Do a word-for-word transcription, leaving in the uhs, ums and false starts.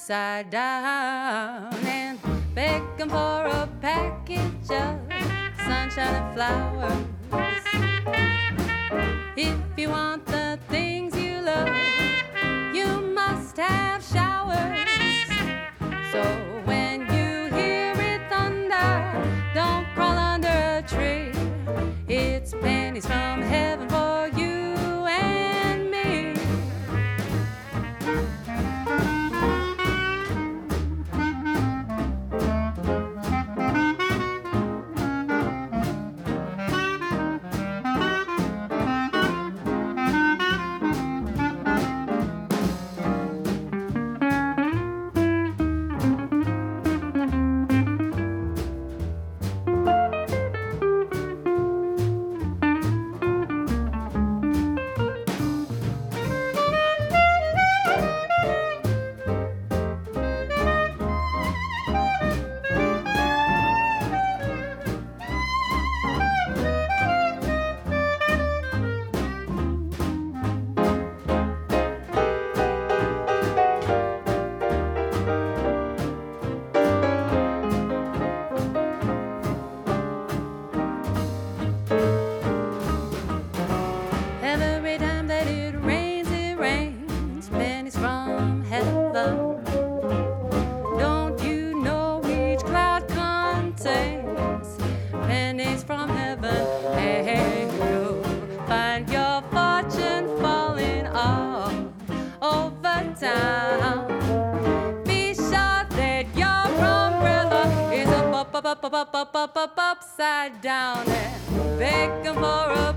upside down and begging for a package of sunshine and flowers. If you want the things you love, you must have showers. So when you hear it thunder, don't crawl under a tree. It's pennies from heaven for you and me. Every time that it rains, it rains pennies from heaven. Don't you know each cloud contains pennies from heaven? Hey, hey, you'll find your fortune falling all over town. Be sure that your umbrella is up, up, up, up, up, up, up, up, up, upside down and begging for a